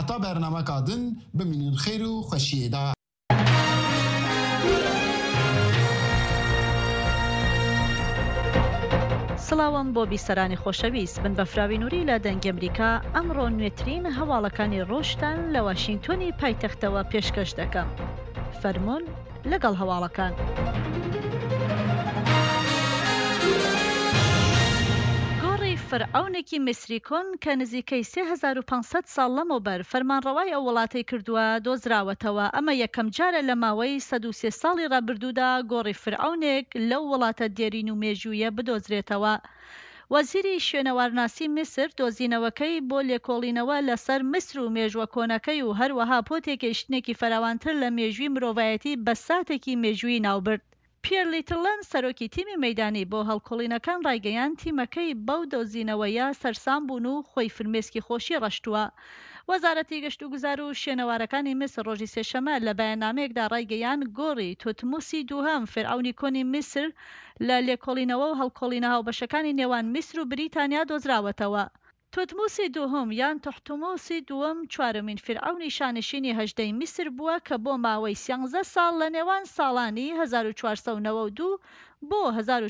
هفته برنامه کادن بمینین خیر و خوشیده. سڵاوم بۆ بیسەرانی خۆشەویست بن بە فراوینووری لە دەنگ ئەمریکا ئەمڕۆ نوێترین هەواڵەکانی ڕۆژتان لە واشنگتۆنی پایتەختەوە پێشکەش دەکەم. فەرموون لەگەڵ هەواڵەکان. گۆڕی فەرعەونێکی میسری کۆن کە نزیکەی 3500 ساڵ لەمەوبەر فەرمانڕەوای ئەو وڵاتەی کردووە دۆزراوەتەوە. ئەمە یەکەم جارە لە ماوەی 103 ساڵی ڕابردوودا گۆڕی فەرعەونێک لەو وڵاتە دێرین و مێژوویە بدۆزرێتەوە. وەزیری شوێنەوارناسی میسر دۆزینەوەکەی بۆ لێکۆڵینەوە لەسەر میسر و مێژووە کۆنەکەی و هەروەها پۆتێکێشتنێکی فراوانتر لە مێژووی مرۆڤایەتی بە ساتێکی مێژووی ناوبرد. پیر لیتلەن سەرۆکی تیمی مەیدانی بۆ هەڵکۆڵینەکان ڕایگەیان تیمەکەی بەو دۆزینەوەیە سەرسام بوون و خۆی فرمێسکی خۆشی ڕەشتووە. وەزارەتی گەشت و گوزار و شوێنەوارەکانی میسر ڕۆژی سێشەمە لە بەیاننامەیەکدا ڕایگەیان گۆڕی توتموسی دووهەم فێرعەونی کۆنی میسر لە لێکۆڵینەوە و هەڵکۆڵینە هاوبەشەکانی نێوان میسر و بریتانیا دۆزراوەتەوە. توتموسی دووهەم یان تحتموسی دووەم چوارمین فێرعەونی شانشینی هەژدەی میسر بووە کە بۆ ماوەی 13 ساڵ لە نێوان ساڵانی 1492 بۆ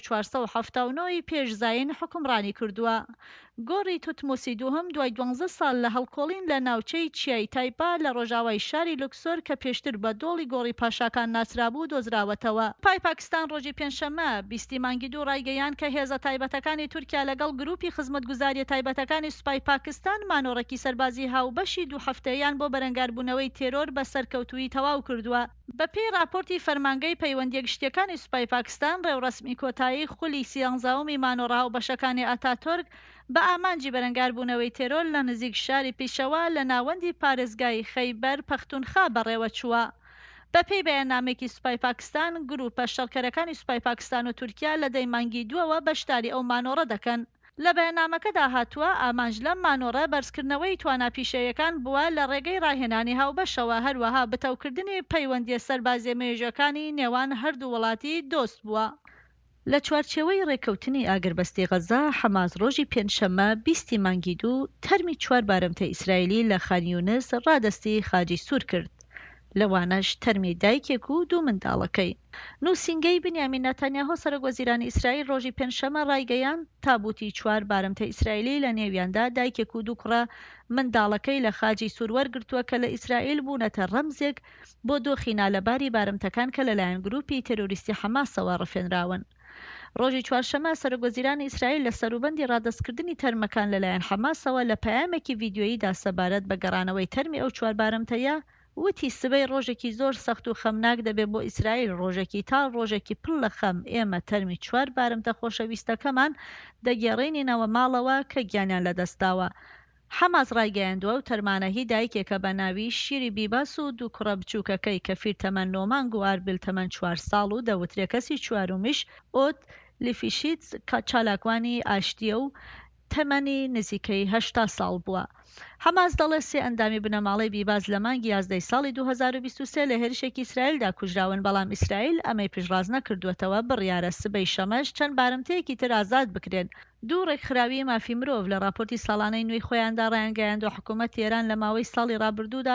1479 پێشزاین حکمڕانی کردووە. گۆڕی توتموسی دووهەم دوای 12 ساڵ لە هەڵکۆڵین لە ناوچەی چیای تایپا لە ڕۆژاوای شاری لوکسۆر کە پێشتر بە دۆڵی گۆڕی پاشاکان ناسرابوو دۆزراوەتەوە. پای پاکستان ڕۆژی پێنجشەممە 20 مانگی دوو ڕایگەیان کە هێزە تایبەتەکانی تورکیا لەگەڵ گروپی خزمەتگوزاریە تایبەتەکانی سوپای پاکستان مانۆڕێکی سەربازی هاوبەشی دوو هەفتەیان بۆ بەرەنگاربوونەوەی تێرۆر بە سەرکەوتووی تەواو کردووە. بەپێی راپۆرتی فەرمانگەی پەیوەندیە گشتیەکانی سوپای پاکستان ڕێوڕەسمی کۆتایی خولی 13ەمی مانۆڕە هاوبەشەکانی ئاتاتۆرک بە ئامانجی بەرەنگاربوونەوەی تێرۆر لە نزیک شاری پیشەوە لە ناوەندی پارێزگای خەیبەر پەختونخوا بەڕێوە چووە. بەپێی بەیاننامێکی سوپای پاکستان گروپە شەڕکەرەکانی سوپای پاکستان و تورکیا لە دەی مانگی دووەوە بەشداری ئەو مانۆڕە دەکەن. لە بەیاننامەکەدا هاتووە ئامانج لەم مانۆڕە بەرزکردنەوەی تواناپیشەیەکان بووە لە ڕێگەی ڕاهێنانی هاوبەشەوە، هەروەها بتەوکردنی پەیوەندیە سەربازیە مێژووەکانی نێوان هەردوو وڵاتی دۆست بووە. لە چوارچێوەی ڕێکەوتنی ئاگربەستی غەزا حەماس ڕۆژی پێنجشەممە 20 مانگی دوو تەرمی 4 بارەمتە ئیسرائیلی لە خان یونس ڕادەستی خاجی سوور کرد. لەوانەش تەرمی دایکێک و دوو منداڵەکەی. نووسینگەی بنیامین نەتانیاهۆ سەرۆکوەزیرانی ئیسرائیل ڕۆژی پێنجشەممە ڕایگەیان تابوتی 4 بارەمتە ئیسرائیلی لە نێویاندا دایکێک و دوو کوڕە منداڵەکەی لە خاجی سوور وەرگرتووە کە لە ئیسرائیل بوونەتە ڕەمزێک بۆ دۆخی نالەباری بارەمتەکان کە لەلایەن گروپی تێرۆریستی حەماسەوە ڕفێنراون. ڕۆژی چوارشەمە سەرۆکوەزیرانی ئیسرائیل لە سەروبەندی ڕادەستکردنی تەرمەکان لەلایەن حەماسەوە لە پەیامێکی ڤیدیۆییدا سەبارەت بە گەڕانەوەی تەرمی ئەو 4 بارەمتەیە وتی سبەی ڕۆژێکی زۆر سەخت و خەمناک دەبێت بۆ ئیسرائیل، ڕۆژێکی تاڵ، ڕۆژێکی پڕ لە خەم. ئێمە تەرمی 4 بارەمتە خۆشەویستەکەمان دەگێڕێنینەوە ماڵەوە کە گیانیان لەدەستاوە. حەماس ڕایگەیاندووە و تەرمانە هی دایکێکە بە ناوی شیری بیباس و دوو کوڕە بچووکەکەی کەفیر تەمەن 9 مانگ و ئاربیل تەمەن 4 ساڵ و دەوترێ کەسی چوارمیش ئۆت لیفیشیتس چالاکوانی ئاشتیە و تەمەنی نزیکەی 80 ساڵ بووە. حەماس دەڵێت 3 ئەندامی بنەماڵەی بیباز لە مانگی 11 ساڵی 2023 لە هێرشێکی ئیسرائیلدا کوژراون، بەڵام ئیسرائیل ئەمەی پشتڕاست نەکردووەتەوە. بڕیارە سبەی شەمەش چەند بارەمتەیەکی تر ئازاد بکرێن. دوو ڕێکخراوی مافی مرۆڤ لە راپۆرتی ساڵانەی نوێی خۆیاندا ڕایانگەیاندوە حکوومەت ئێران لە ماوەی ساڵی ڕابردوودا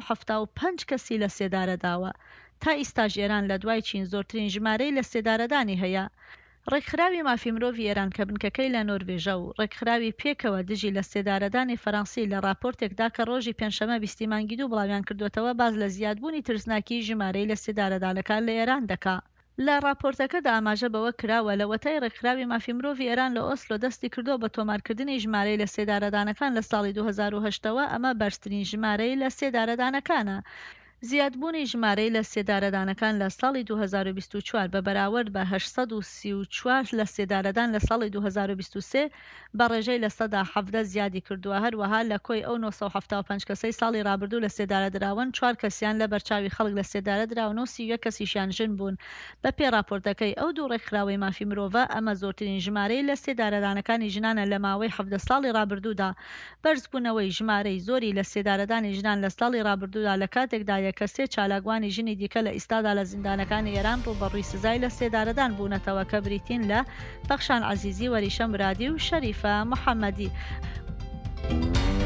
975 کەسی لە سێدارەداوە. تا ئیستاژ ئێران لە دوای چین زۆرترین ژمارەی لە سێدارەدانی هەیە. ڕێکخراوی مافی مرۆڤی ئێران کە بنکەکەی لە نۆروێژە و ڕێکخراوی پێکەوە دژی لە سێدارەدانی فەڕەنسی لە راپۆرتێکدا کە ڕۆژی پێنجشەممە 20 مانگی دوو بڵاویان کردوێتەوە باز لە زیادبوونی ترسناکی ژمارەی لە سێدارەدانەکان لە ئێران دەکا. لە راپۆرتەکەدا ئاماژە بەوە کراوە لە وەتای ڕێکخراوی مافی مرۆڤی ئێران لە ئۆسلۆ دەستی کردو بە تۆمارکردنی ژمارەی لە سێدارەدانەکان لە ساڵی 2008ەوە. ئەمە بەرزترین ژمارەی لە سێدارەدانەکانە. زیادبوونی ژمارەی لە سێدارەدانەکان لە ساڵی 2024 بە بەراورد بە 834 لە سێدارەدان لە ساڵی 2023 بە ڕێژەی لە 17 زیادی کردووە. هەروەها لە کۆی ئەو 975 کەسەی ساڵی ڕابردوو لە سێدارە دراون 4 کەسیان لە بەرچاوی خەڵک لە سێدارە دراون و 31 کەسیشیان ژن بوون. بە پێی راپۆرتەکەی ئەو دوو ڕێکخراوەی مافی مرۆڤە ئەمە زۆرترین ژمارەی لە سێدارەدانەکانی ژنانە لە ماوەی 17 ساڵی ڕابردوودا. بەرزبوونەوەی ژمارەی زۆری لە سێدارەدانی ژنان لە ساڵی ڕابردوودا لە کاتێکدا یەکە سێ چالاکوانی ژنی دیکە لە ئیستادا لە زیندانەکانی ئێران ڕوبەڕووی سزای لە سێدارەدان بوونەتەوە کە بریتین لە بەخشان عەزیزی، وەریشە مرادی و شەریفە محەممەدی.